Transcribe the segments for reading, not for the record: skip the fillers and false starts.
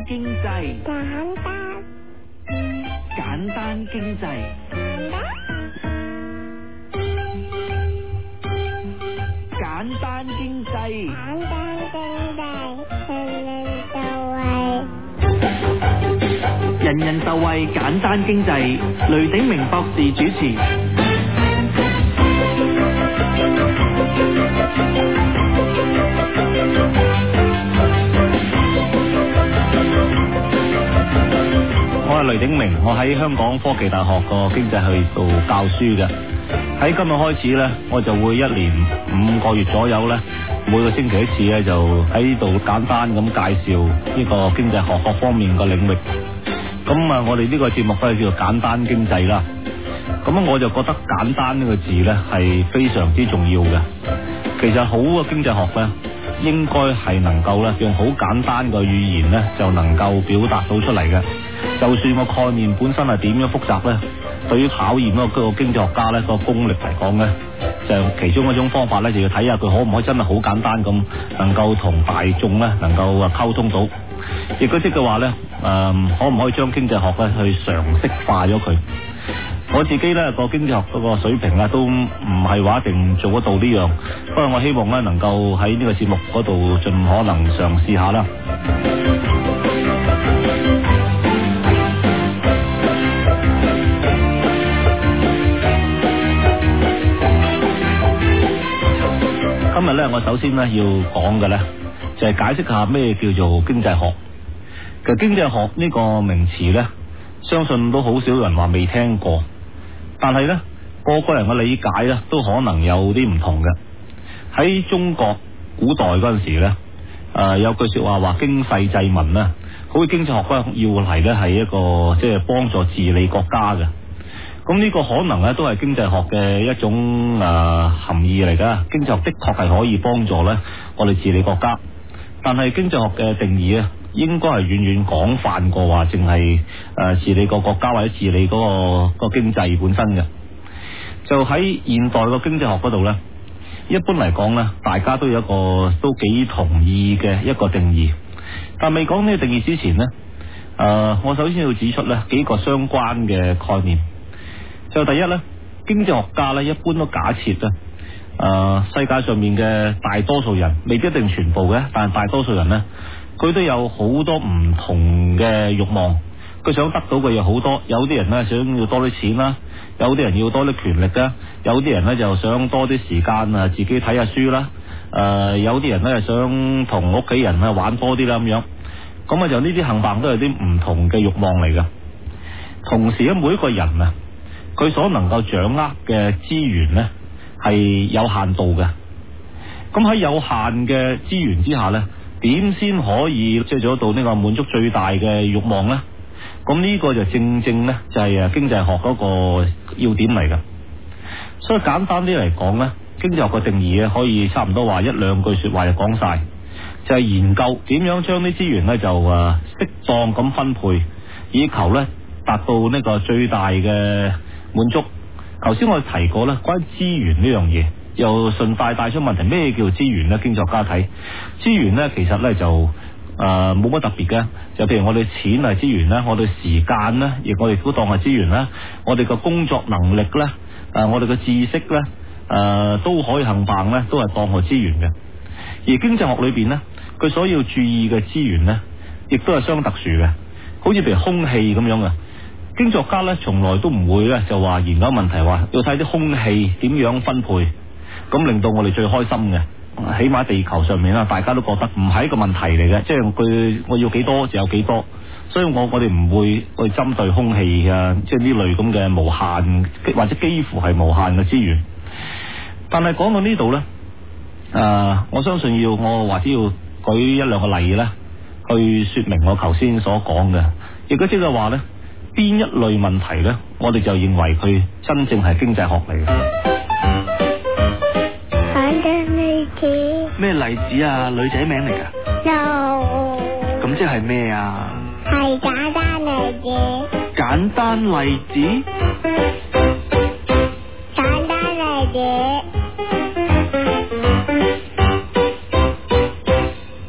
經濟，簡單經濟，簡單經濟，人人受惠，簡單經濟，雷鼎明博士主持。 我係雷鼎明，我喺香港科技大學個經濟系度教書嘅。喺今日開始呢，我就會一連5個月左右呢，每個星期一次呢，就喺度簡單咁介紹呢個經濟學各方面嘅領域。咁啊，我哋呢個節目呢，叫做簡單經濟啦。咁我就覺得簡單呢個字呢，係非常之重要嘅。其實好嘅經濟學呢，應該係能夠呢，用好簡單嘅語言呢，就能夠表達到出嚟嘅。就算個概念本身係點樣複雜呢，對於考驗嗰個經濟學家呢個功力嚟講呢，就其中一種方法呢，就要睇下佢可唔可以真係好簡單咁，能夠同大眾呢能夠溝通到。亦都即係話呢，可唔可以將經濟學呢去常識化咗佢？我自己呢個經濟學嗰個水平呢，都唔係話一定做得到呢樣，不過我希望呢能夠喺呢個節目嗰度盡可能嘗試下啦。今日呢，我首先呢要講嘅呢，就係解釋下咩叫做經濟學。其實經濟學呢個名詞呢，相信都好少人話未聽過，但係呢，個個人嘅理解呢，都可能有啲唔同嘅。喺中國古代嗰陣時呢，有句說話經世濟民啦，好似經濟學呢要嚟呢係一個即係幫助治理國家嘅。咁呢個可能呢都係經濟學嘅一種含義嚟噶。經濟學的確係可以幫助呢我哋治理國家，但係經濟學嘅定義呢，應該係遠遠廣泛過話淨係治理個國家或者治理嗰個經濟本身嘅。就喺現代個經濟學嗰度呢，一般嚟講呢，大家都有一個都幾同意嘅一個定義。但未講呢個定義之前呢，我首先要指出呢幾個相關嘅概念。就第一呢，經濟學家呢一般都假設世界上面嘅大多數人，未必一定全部嘅，但係大多數人呢，佢都有好多唔同嘅慾望，佢想得到嘅嘢好多。有啲人呢想要多啲錢啦，有啲人要多啲權力啦，有啲人呢就想多啲時間自己睇下書啦，有啲人呢想同屋企人玩多啲啦咁樣。咁就呢啲冚唪唥都係啲唔同嘅慾望嚟㗎。同時每一個人佢所能夠掌握嘅資源呢，係有限度嘅。咁喺有限嘅資源之下呢，點先可以即係做到呢個滿足最大嘅慾望呢？咁呢個就正正呢，就係經濟學嗰個要點嚟㗎。所以簡單啲嚟講呢，經濟學嘅定義可以差唔多話1-2句說話就講晒，就係研究點樣將啲資源呢就適當咁分配，以求呢達到呢個最大嘅滿足。頭先我提過咧，關於資源呢樣嘢，又順帶帶出問題，咩叫資源呢？經濟學家睇資源呢，其實呢就冇乜特別嘅。就譬如我哋錢係資源啦，我哋時間呢，亦我哋都當係資源啦。我哋嘅工作能力呢，我哋嘅知識呢，都可以冚唪唥呢，都係當係資源嘅。而經濟學裏邊呢，佢所要注意嘅資源呢，亦都係相當特殊嘅，好似譬如空氣咁樣嘅。經濟學家咧，從來都唔會咧就話研究問題，話要睇啲空氣點樣分配，咁令到我哋最開心嘅。起碼地球上面啦，大家都覺得唔係一個問題嚟嘅，即係我要幾多就有幾多，所以我哋唔會去針對空氣即係呢類咁嘅無限或者幾乎係無限嘅資源。但係講到呢度咧，我相信我或者要舉1-2個例咧，去說明我頭先所講嘅，亦都即係話咧，邊一類問題呢，我哋就認為佢真正係經濟學嚟嘅。 簡單例子咩例子啊？女仔名嚟㗎？ 有。 咁即係咩啊？ 係簡單例子。 簡單例子？ 簡單例子。 唔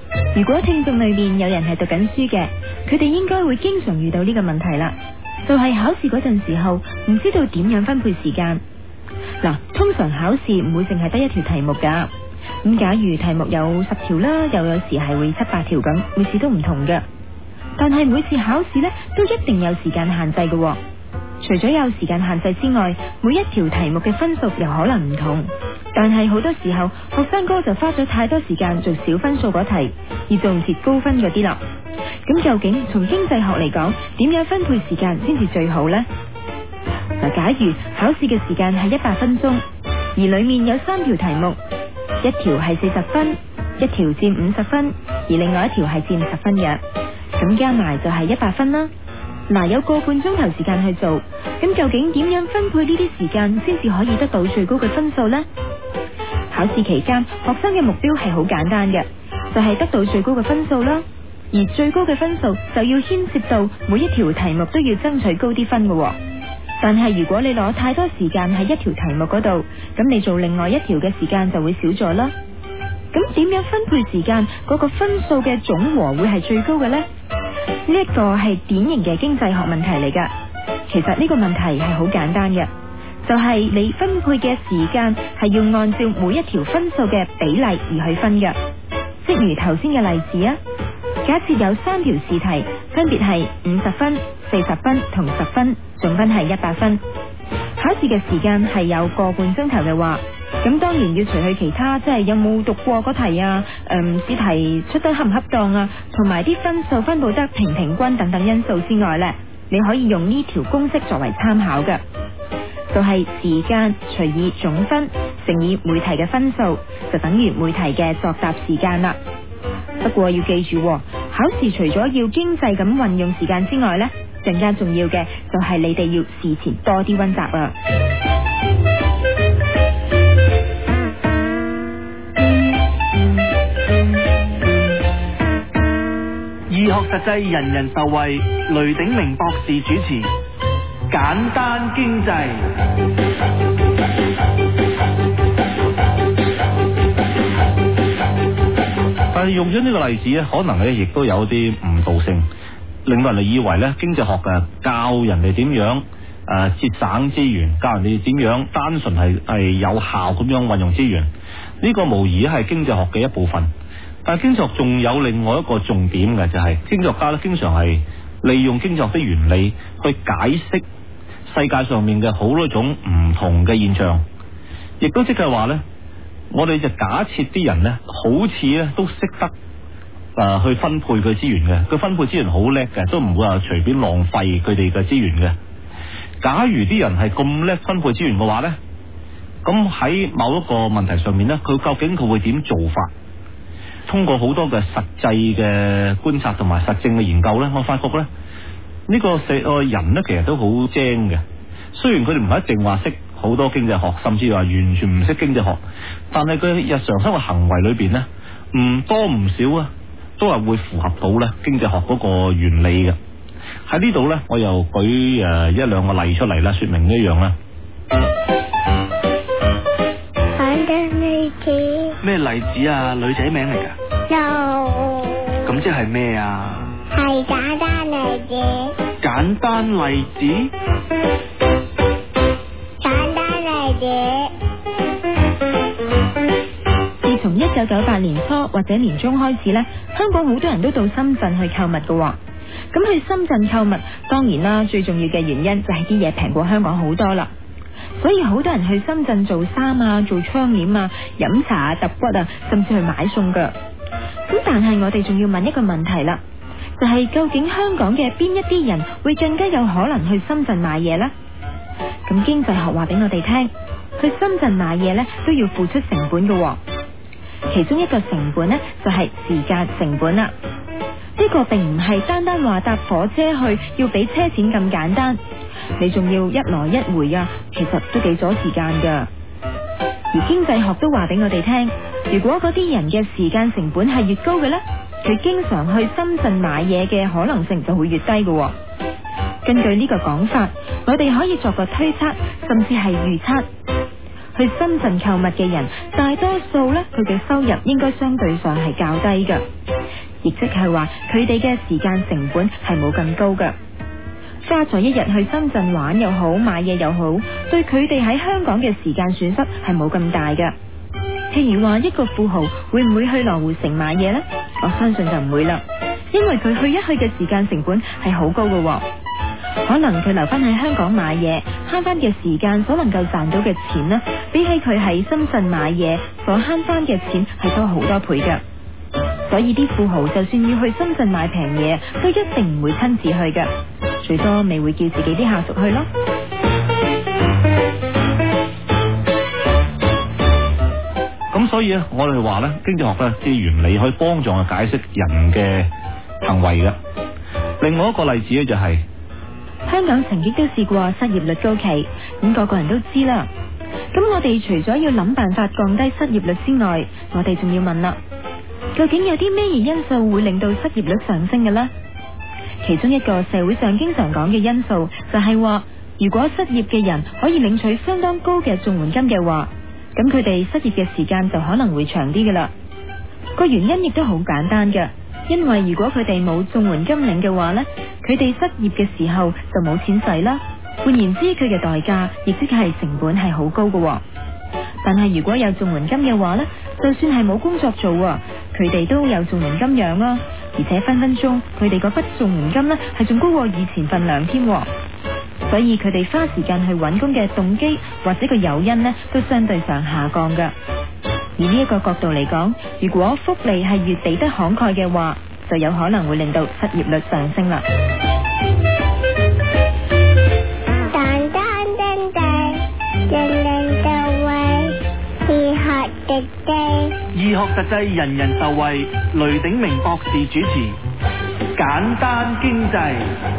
果聽眾裏面有人係讀緊書嘅，佢哋應該會經常遇到呢個問題啦，就係考試嗰陣時候唔知道點樣分配時間。嗱，通常考試唔會淨係得一條題目噶，咁假如題目有10條啦，又有時係會7、8條咁，每次都唔同嘅。但係每次考試呢，都一定有時間限制嘅。除咗有時間限制之外，每一條題目嘅分數又可能唔同。但係好多時候，學生哥就花咗太多時間做小分數嗰題，而做唔切高分嗰啲啦。咁究竟從經濟學嚟講，點樣分配時間先至最好呢？嗱，假如考試嘅時間係100分鐘，而裏面有3條題目，一條係40分，一條佔50分，而另外一條係佔10分嘅，咁加埋就係100分啦。嗱，有個半鐘頭時間去做，咁究竟點樣分配呢啲時間先至可以得到最高嘅分數呢？考試期間，學生嘅目標係好簡單嘅，就係得到最高嘅分數啦。而最高嘅分數就要牽涉到每一條題目都要爭取高啲分嘅。但係如果你攞太多時間喺一條題目嗰度，咁你做另外一條嘅時間就會少咗啦。咁點樣分配時間，嗰個分數嘅總和會係最高嘅呢？呢一個係典型嘅經濟學問題嚟噶。其實呢個問題係好簡單嘅，就係你分配嘅時間係要按照每一條分數嘅比例而去分嘅。即如頭先嘅例子啊，假設有3條試題，分別係50分、40分同10分，總分係100分。考試嘅時間係有個半鐘頭嘅話，咁當然要除去其他，即係有冇讀過嗰題啊，試題出得恰唔恰當啊，同埋啲分數分佈得平平均等等因素之外呢，你可以用呢條公式作為參考嘅，就係時間除以總分乘以每題嘅分數，就等於每題嘅作答時間啦。不過要記住，考試除咗要經濟咁運用時間之外呢，更加重要嘅就係你哋要事前多啲溫習啊。 易學實際，人人受惠。雷鼎明博士主持，簡單經濟。 但係用咗呢個例子咧，可能咧亦都有啲誤導性，令到人哋以為咧經濟學嘅教人哋點樣節省資源，教人哋點樣單純係有效咁樣運用資源。呢個無疑係經濟學嘅一部分。但係經濟學仲有另外一個重點嘅，就係經濟學家咧經常係利用經濟學的原理去解釋世界上面嘅好多種唔同嘅現象，亦都即係話咧，我哋就假設啲人咧好似咧都識得去分配佢資源嘅，佢分配資源好叻嘅，都唔會話隨便浪費佢哋嘅資源嘅。假如啲人係咁叻分配資源嘅話咧，咁喺某一個問題上面咧，佢究竟佢會點做法？通過好多嘅實際嘅觀察同埋實證嘅研究咧，我發覺咧呢個人咧其實都好精嘅。雖然佢哋唔係一定話識好多經濟學，甚至話完全唔識經濟學，但係佢日常生活行為裏邊咧唔多唔少啊，都係會符合到咧經濟學嗰個原理嘅。喺呢度咧，我又舉1、2個例出嚟啦，說明呢樣啦。 咩例子啊？女仔名嚟噶？ 有。 咁即係咩啊？ 係簡單例子。 簡單例子？ 簡單例子。 自從1998年初或者年中開始呢，香港好多人都到深圳去購物噶。咁去深圳購物，當然啦，最重要嘅原因就係啲嘢平過香港好多啦。所以好多人去深圳做衫啊、做窗簾啊、飲茶啊、揼骨啊，甚至去買餸噶。咁但係我哋仲要問一個問題啦，就係究竟香港嘅邊一啲人會更加有可能去深圳買嘢呢？咁經濟學話俾我哋聽，去深圳買嘢呢都要付出成本噶。其中一個成本呢，就係時間成本啦。呢個並唔係單單話搭火車去要俾車錢咁簡單，你仲要一來一回啊，其實都幾阻時間噶。而經濟學都話俾我哋聽，如果嗰啲人嘅時間成本係越高嘅呢，佢經常去深圳買嘢嘅可能性就會越低噶。根據呢個講法，我哋可以作個推測，甚至係預測，去深圳購物嘅人大多數呢，佢嘅收入應該相對上係較低噶。 亦即係話佢哋嘅時間成本係冇咁高㗎。花咗一日去深圳玩又好，買嘢又好，對佢哋喺香港嘅時間損失係冇咁大㗎。譬如話一個富豪會唔會去羅湖城買嘢呢？我相信就唔會啦，因為佢去一去嘅時間成本係好高㗎喎。可能佢留翻喺香港買嘢，慳翻嘅時間所能夠賺到嘅錢呢，比起佢喺深圳買嘢所慳翻嘅錢係多好多倍㗎。所以啲富豪就算要去深圳買平嘢，都一定唔會親自去㗎，最多咪會叫自己啲下屬去咯。 咁所以咧，我哋話咧，經濟學嘅啲原理可以幫助我解釋人嘅行為嘅。另外一個例子咧就係香港曾經都試過失業率高企，咁個個人都知啦。咁我哋除咗要諗辦法降低失業率之外，我哋仲要問啦，究竟有啲咩嘢因素會令到失業率上升嘅呢？其中一個社會上經常講嘅因素就係話，如果失業嘅人可以領取相當高嘅綜援金嘅話，咁佢哋失業嘅時間就可能會長啲噶啦。個原因亦都好簡單噶，因為如果佢哋冇綜援金領嘅話呢，佢哋失業嘅時候就冇錢使啦。換言之，佢嘅代價亦即係成本係好高噶。但係如果有綜援金嘅話呢，就算係冇工作做，佢哋都有綜援金養啦，而且分分鐘佢哋嗰筆綜援金呢係仲高過以前份糧添。所以佢哋花時間去揾工嘅動機或者個誘因呢，都相對上下降噶。而呢一個角度嚟講，如果福利係越俾得慷慨嘅話，就有可能會令到失業率上升啦。 簡單真正，人人就為醫學的地。 醫學實際，人人受惠。雷鼎明博士主持，簡單經濟。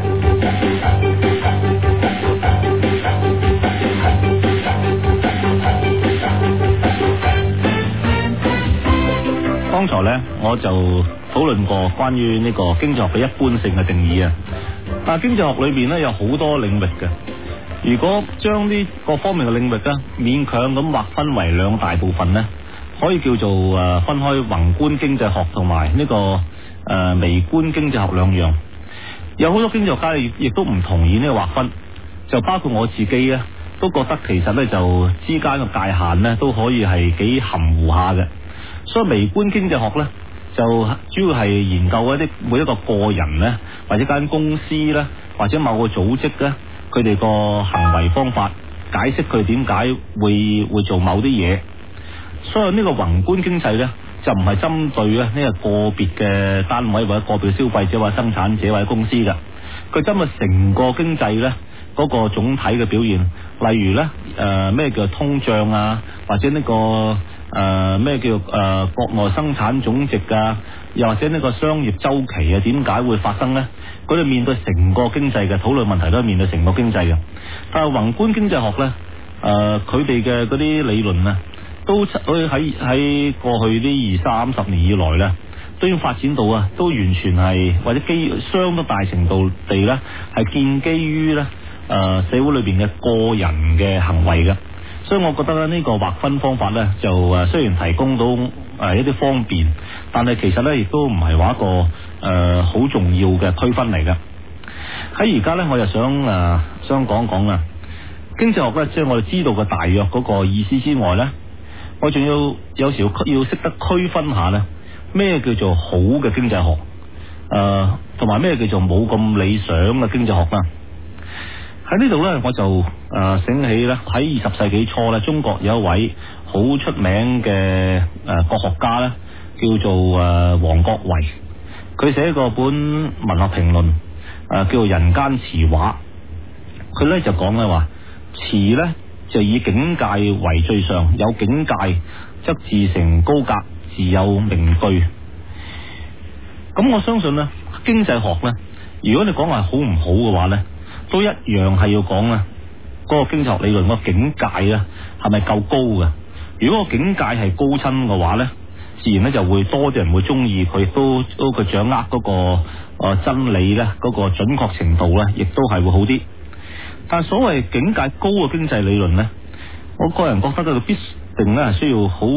剛才呢，我就討論過關於呢個經濟學嘅一般性嘅定義啊。但係經濟學裏邊呢，有好多領域嘅，如果將呢各方面嘅領域呢勉強咁劃分為兩大部分呢，可以叫做分開宏觀經濟學同埋呢個微觀經濟學兩樣。有好多經濟學家亦都唔同意呢個劃分，就包括我自己呢，都覺得其實呢就之間嘅界限呢都可以係幾含糊下嘅。所以微觀經濟學呢，就主要係研究一啲每一個個人呢，或者間公司呢，或者某個組織呢，佢哋個行為方法，解釋佢點解會做某啲嘢。所以呢個宏觀經濟呢，就唔係針對呢個個別嘅單位或者個別嘅消費者或者生產者或者公司嘅，佢針對成個經濟呢嗰個總體嘅表現。例如呢咩叫通脹啊，或者呢個咩叫國內生產總值啊，又或者呢個商業周期啊，點解會發生呢？佢哋面對成個經濟嘅討論問題，都係面對成個經濟嘅。但係宏觀經濟學呢，佢哋嘅嗰啲理論啊，都喺過去呢20-30年以來呢，都已經發展到啊，都完全係或者相當大程度地呢，係建基於呢社會裏邊嘅個人嘅行為嘅。所以我覺得呢個劃分方法呢，就雖然提供到一啲方便，但係其實呢亦都唔係話一個好重要嘅區分嚟嘅。喺而家呢，我就想講講啦，經濟學呢，即係我哋知道嘅大約嗰個意思之外呢，我仲有時要識得區分下呢，咩叫做好嘅經濟學，同埋咩叫做冇咁理想嘅經濟學啦。喺呢度呢，我就醒起呢，喺20世紀初呢，中國有一位好出名嘅國學家呢，叫做王國維。佢寫過本文學評論，叫做《人間詞話》。佢呢就講呢話，詞呢就以境界為最上，有境界則自成高格，自有名句。咁我相信呢，經濟學呢，如果你講話好唔好嘅話呢，都一樣係要講啊，嗰個經濟學理論個境界啊，係咪夠高嘅？如果個境界係高親嘅話呢，自然呢就會多啲人會中意佢，亦都佢掌握嗰個真理呢，嗰個準確程度呢，亦都係會好啲。但係所謂境界高嘅經濟理論呢，我個人覺得佢必定呢係需要好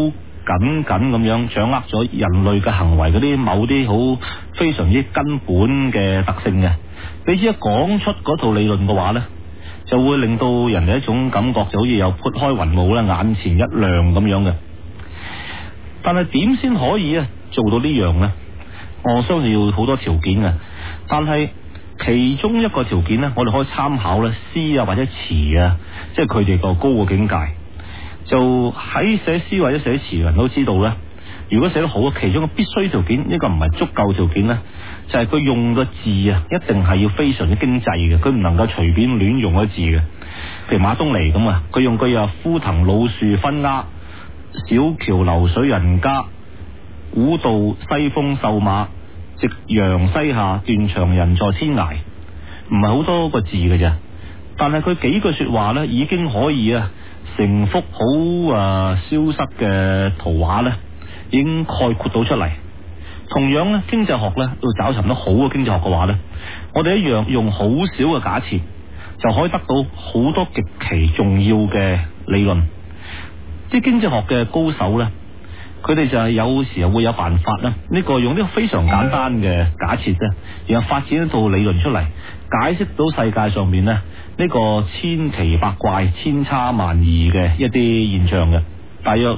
緊咁樣掌握咗人類嘅行為嗰啲某啲好非常之根本嘅特性嘅。你只一講出嗰套理論嘅話呢，就會令到人哋一種感覺就好似有撥開雲霧啦，眼前一亮咁樣嘅。但係點先可以做到呢樣呢？我相信要好多條件嘅，但係其中一個條件呢，我哋可以參考呢詩或者詞即係佢哋個高嘅境界。就喺寫詩或者寫詞嘅人都知道呢，如果寫得好，其中嘅必須條件，呢個唔係足夠條件呢，就係佢用嘅字一定係要非常之經濟嘅，佢唔能夠隨便亂用嗰字嘅。譬如馬東尼咁佢用句枯藤老樹分鴉，小橋流水人家，古道西風瘦馬，夕陽西下，斷腸人在天涯，唔係好多個字嘅啫。但係佢幾句說話呢，已經可以成幅好消失嘅圖畫呢，已經概括到出嚟。同樣呢，經濟學呢，要找尋到好嘅經濟學嘅話呢，我哋一樣用好少嘅假設，就可以得到好多極其重要嘅理論。啲經濟學嘅高手呢，佢哋就係有時候會有辦法啦。呢個用呢個非常簡單嘅假設呢，然後發展一套理論出嚟，解釋到世界上面呢個千奇百怪、千差萬異嘅一啲現象嘅。大約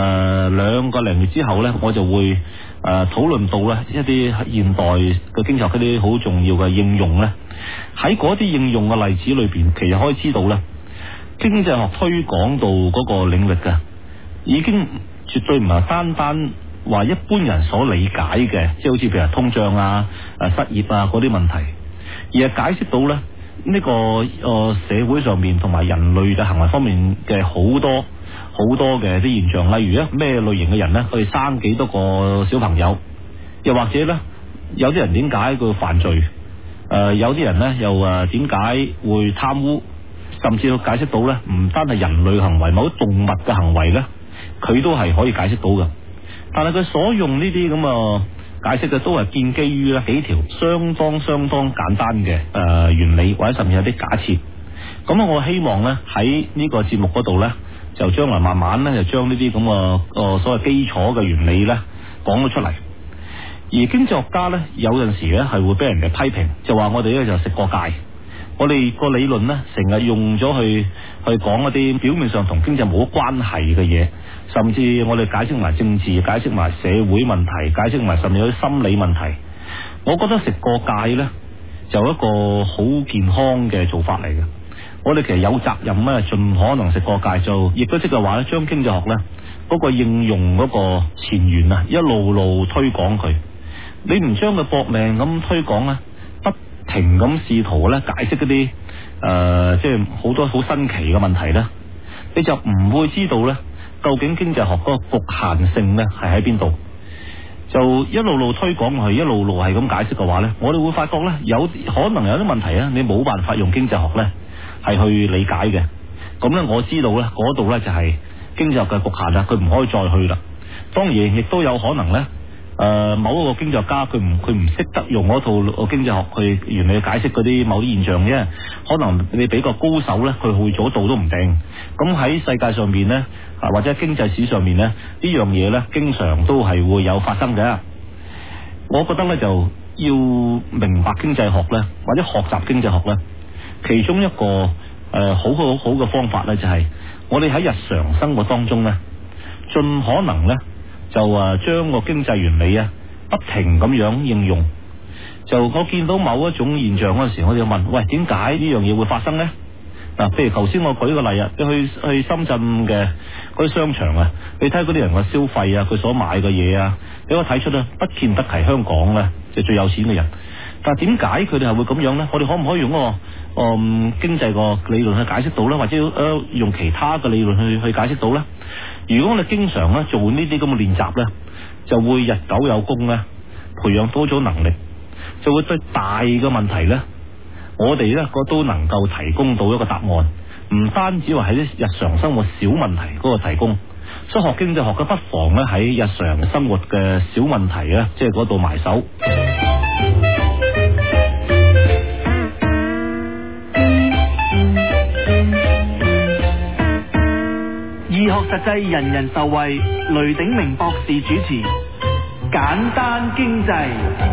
2個零月之後呢，我就會討論到呢一啲現代嘅經濟學嗰啲好重要嘅應用呢。喺嗰啲應用嘅例子裏邊，其實可以知道呢，經濟學推廣到嗰個領域嘅，已經絕對唔係單單話一般人所理解嘅，即係好似譬如通脹失業嗰啲問題，而係解釋到呢呢個社會上面同埋人類嘅行為方面嘅好多嘅啲現象。例如咩類型嘅人呢，佢生幾多個小朋友，又或者呢，有啲人點解佢犯罪，有啲人呢又點解會貪污，甚至解釋到呢，唔單係人類行為，某啲動物嘅行為呢，佢都係可以解釋到嘅。但係佢所用呢啲咁解釋嘅都係建基於幾條相當簡單嘅原理，或者甚至有啲假設。咁我希望呢，喺呢個節目嗰度呢，就將來慢慢呢，就將呢啲咁嘅所謂基礎嘅原理呢講咗出嚟。而經濟學家呢，有陣時呢係會俾人哋批評，就話我哋呢就食過界，我哋個理論呢，成日用咗去講一啲表面上同經濟冇關係嘅嘢，甚至我哋解釋埋政治，解釋埋社會問題，解釋埋甚至有啲心理問題。我覺得食過界呢，就一個好健康嘅做法嚟嘅。我哋其實有責任呢，盡可能食過界，就亦都即係話呢，將經濟學呢嗰個應用嗰個前沿一路推廣佢。你唔將佢搏命咁推廣呢，不停咁試圖呢解釋嗰啲即係好多好新奇嘅問題呢，你就唔會知道呢究竟經濟學嗰個局限性呢係喺邊度。就一路推廣落去，一路係咁解釋嘅話呢，我哋會發覺呢，有可能有啲問題你冇辦法用經濟學呢係去理解嘅。咁呢，我知道呢嗰度呢就係經濟學嘅局限啦，佢唔可以再去啦。當然亦都有可能呢，某一個經濟學家佢唔識得用嗰套經濟學去原理去解釋嗰啲某啲現象啫。可能你俾個高手呢，佢去咗度都唔定。咁喺世界上面呢，或者經濟史上面呢，呢樣嘢呢，經常都係會有發生嘅。我覺得呢，就要明白經濟學呢，或者學習經濟學呢，其中一個好嘅方法呢，就係我哋喺日常生活當中呢，盡可能呢，就將個經濟原理不停咁樣應用。就我見到某一種現象嗰陣時，我就問：喂，點解呢樣嘢會發生呢？譬如頭先我舉個例去深圳嘅嗰啲商場你睇嗰啲人嘅消費佢所買嘅嘢你可以睇出不見得係香港呢，即係最有錢嘅人。但係點解佢哋係會咁樣呢？我哋可唔可以用個經濟個理論去解釋到呢？或者用其他嘅理論去解釋到呢？如果我哋經常做呢啲咁嘅練習呢，就會日久有功呢，培養多咗能力，就會對大嘅問題呢，我哋呢都能夠提供到一個答案，唔單止話喺日常生活小問題嗰個提供。所以學經濟學嘅不妨呢，喺日常生活嘅小問題呢，即係嗰度埋手。 醫學實際，人人受惠。雷鼎明博士主持。簡單經濟。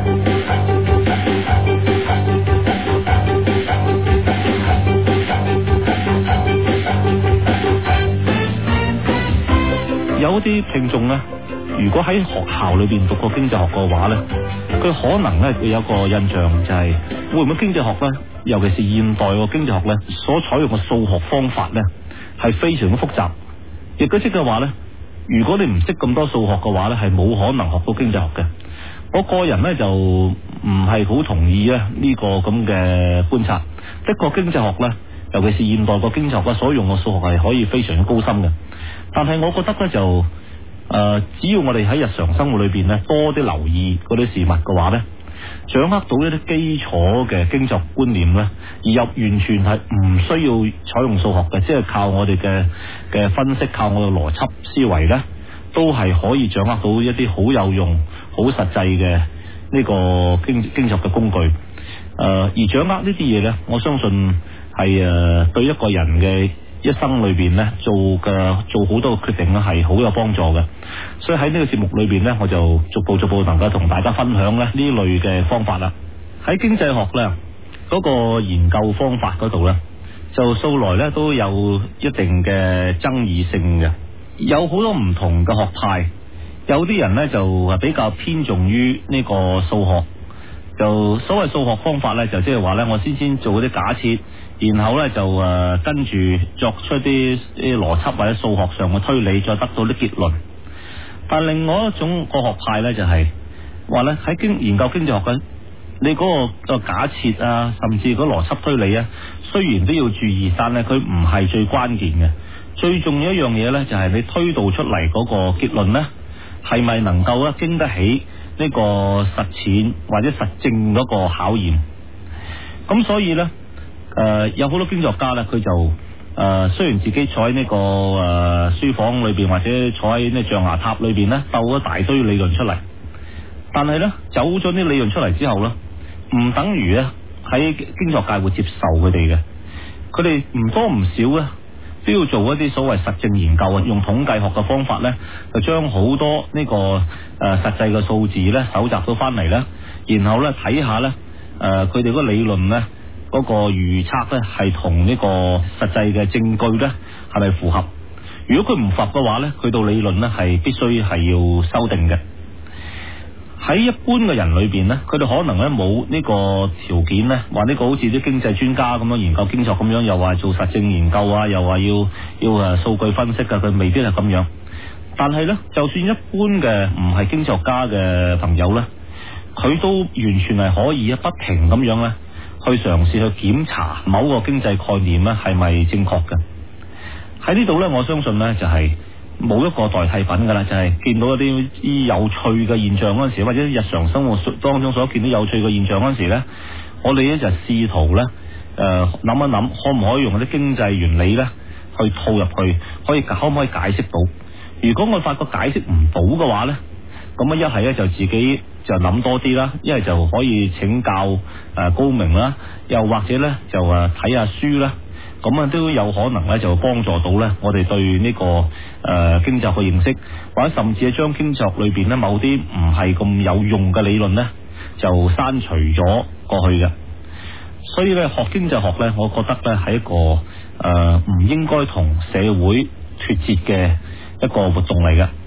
有啲聽眾呢，如果喺學校裏邊讀過經濟學嘅話呢，佢可能呢會有個印象就係會唔會經濟學呢，尤其是現代個經濟學呢，所採用嘅數學方法呢係非常之複雜，亦都即係話呢，如果你唔識咁多數學嘅話呢，係冇可能學到經濟學嘅。我個人呢就唔係好同意啊呢個咁嘅觀察。的確經濟學呢，尤其是現代個經濟學所用嘅數學係可以非常之高深嘅，但係我覺得呢，就只要我哋喺日常生活裏邊呢多啲留意嗰啲事物嘅話呢，掌握到一啲基礎嘅經濟觀念呢，而又完全係唔需要採用數學嘅，即係靠我哋嘅分析，靠我嘅邏輯思維呢，都係可以掌握到一啲好有用、好實際嘅呢個經濟學嘅工具。而掌握呢啲嘢呢，我相信係對一個人嘅一生裏邊呢做好多決定呢係好有幫助嘅。所以喺呢個節目裏邊呢，我就逐步能夠同大家分享呢類嘅方法啦。喺經濟學呢嗰個研究方法嗰度呢，就素來呢都有一定嘅爭議性嘅，有好多唔同嘅學派。有啲人呢就比較偏重於呢個數學，就所謂數學方法呢，就即係話呢，我先做嗰啲假設，然後呢就跟住作出啲邏輯或者數學上嘅推理，再得到啲結論。但另外一種個學派呢，就係話呢，喺研究經濟學嘅你嗰個假設啊，甚至嗰邏輯推理啊，雖然都要注意，但係佢唔係最關鍵嘅。最重要一樣嘢呢，就係你推導出嚟嗰個結論呢，係咪能夠咧經得起呢個實踐或者實證嗰個考驗？咁所以呢，有好多經濟學家呢，佢就雖然自己坐喺呢個書房裏邊或者坐喺呢象牙塔裏邊呢，鬥咗大堆理論出嚟，但係呢，走咗啲理論出嚟之後呢，唔等於呢喺經濟學界會接受佢哋嘅。佢哋唔多唔少呢，都要做一啲所謂實證研究啊，用統計學嘅方法呢，就將好多呢個實際嘅數字呢搜集到翻嚟呢，然後呢睇下呢佢哋嗰個理論呢嗰個預測呢係同呢個實際嘅證據呢係咪符合？如果佢唔符合嘅話呢，佢到理論呢係必須係要修訂嘅。喺一般嘅人裏邊呢，佢哋可能呢冇呢個條件呢，話呢個好似啲經濟專家咁樣研究經濟學咁樣，又話做實證研究啊，又話要數據分析啊，佢未必係咁樣。但係呢，就算一般嘅唔係經濟學家嘅朋友呢，佢都完全係可以不停咁樣呢去嘗試去檢查某個經濟概念呢係咪正確嘅。喺呢度呢，我相信呢就係冇一個代替品噶啦，就係見到一啲有趣嘅現象嗰陣時，或者日常生活當中所見到有趣嘅現象嗰陣時呢，我哋呢就試圖呢諗一諗，可唔可以用啲經濟原理呢去套入去，可唔可以解釋到？如果我發覺解釋唔到嘅話呢，咁一係呢就自己就諗多啲啦，一係就可以請教高明啦，又或者呢就睇下書啦。咁都有可能咧，就幫助到咧我哋對呢個經濟學嘅認識，或者甚至係將經濟學裏邊咧某啲唔係咁有用嘅理論咧，就刪除咗過去嘅。所以咧學經濟學咧，我覺得咧係一個唔應該同社會脫節嘅一個活動嚟嘅。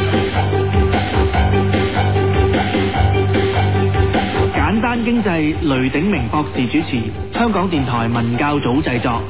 簡單經濟，雷鼎明博士主持，香港電台文教組製作。